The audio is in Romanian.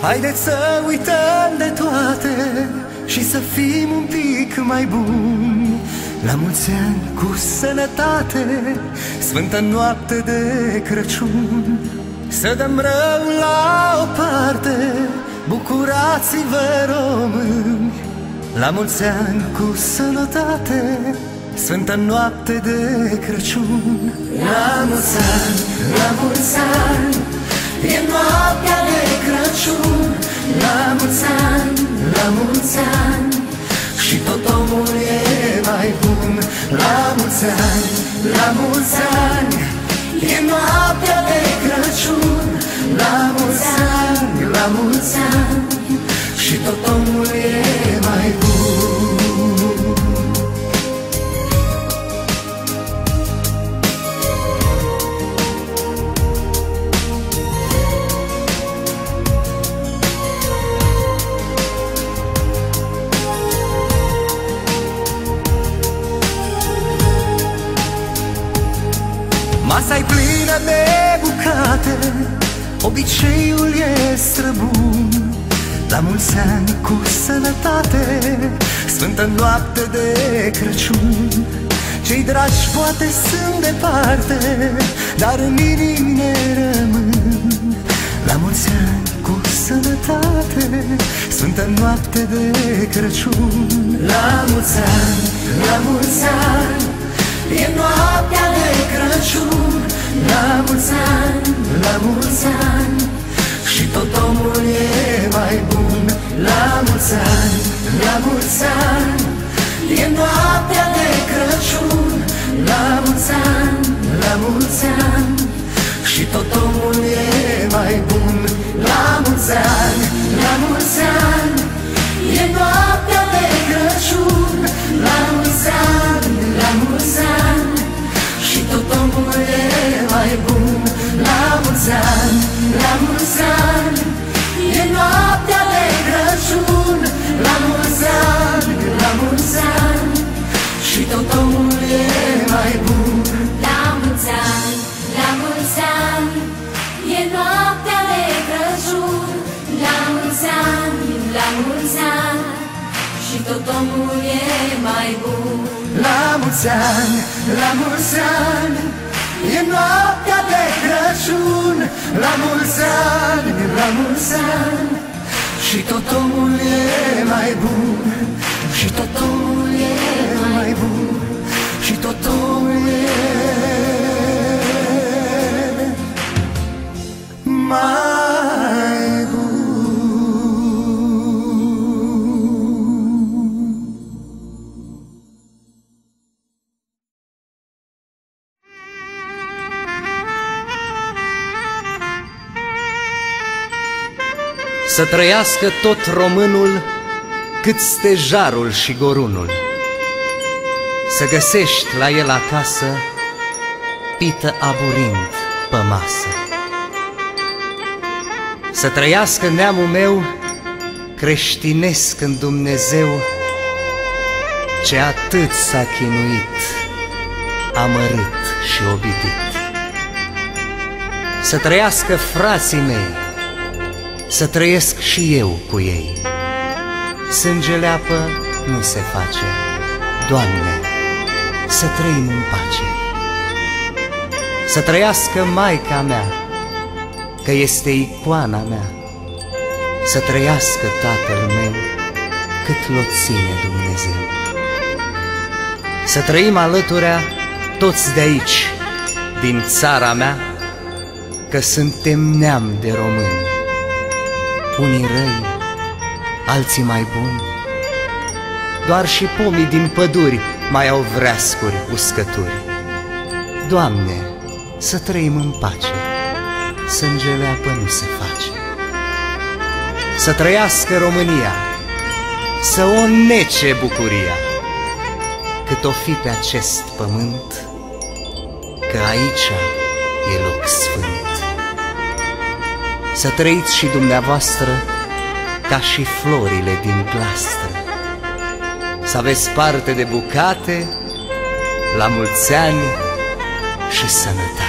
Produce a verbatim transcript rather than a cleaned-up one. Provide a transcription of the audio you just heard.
Haideți să uităm de toate și să fim un pic mai buni. La mulți ani cu sănătate, sfântă noapte de Crăciun. Să dăm răul la o parte, bucurați-vă români. La mulți ani cu sănătate, sfântă noapte de Crăciun. La mulți ani, la mulți ani, e noaptea de Crăciun. La mulți ani, la mulți ani, și tot omul e mai bun. La mulți ani, la mulți ani, e noaptea de Crăciun. La mulți ani, la mulți ani, și tot omul e mai bun. Masa-i plină de bucate, obiceiul e străbun. La mulți ani cu sănătate, sfântă noapte de Crăciun. Cei dragi poate sunt departe, dar în inimi ne rămân. La mulți ani cu sănătate, sfântă noapte de Crăciun. La mulți ani, la mulți ani, e noaptea de Crăciun. La mulți ani, la mulți ani, și tot omul e mai bun. La mulți ani, la mulți ani, e noaptea de Crăciun. La mulți ani, la mulți ani, și tot omul e mai bun. La mulți ani, la mulți ani, e noaptea de Crăciun. La mulți ani, la mulți ani, și tot omul e mai bun. La mulți ani, la mulți ani, e noaptea de Crăciun. La mulți ani, la mulți ani, și tot omul e mai bun. La mulți ani, la mulți ani, e noaptea de Crăciun. La mulți ani, la mulți ani, și tot omul e mai bun. La mulți ani, la mulți ani, e noaptea de Crăciun. La mulți ani, la mulți ani, și tot omul e mai bun. Și tot omul e mai bun. Și tot omul e mai bun. Să trăiască tot românul, cât stejarul și gorunul. Să găsești la el acasă pită aburind pe masă. Să trăiască neamul meu creștinesc în Dumnezeu, ce atât s-a chinuit, amărât și obitit. Să trăiască frații mei, să trăiesc și eu cu ei. Sângele apă nu se face, Doamne, să trăim în pace. Să trăiască Maica mea, că este icoana mea. Să trăiască Tatăl meu, cât l-o ține Dumnezeu. Să trăim alăturea toți de aici, din țara mea, că suntem neam de români, unii răi, alții mai buni. Doar și pomii din păduri mai au vreascuri uscături. Doamne, să trăim în pace, sângele apă nu se face. Să trăiască România, să o nece bucuria, cât o fi pe acest pământ, că aici e loc sfânt. Să trăiți și dumneavoastră ca și florile din glastră, să aveți parte de bucate, la mulți ani și sănătate.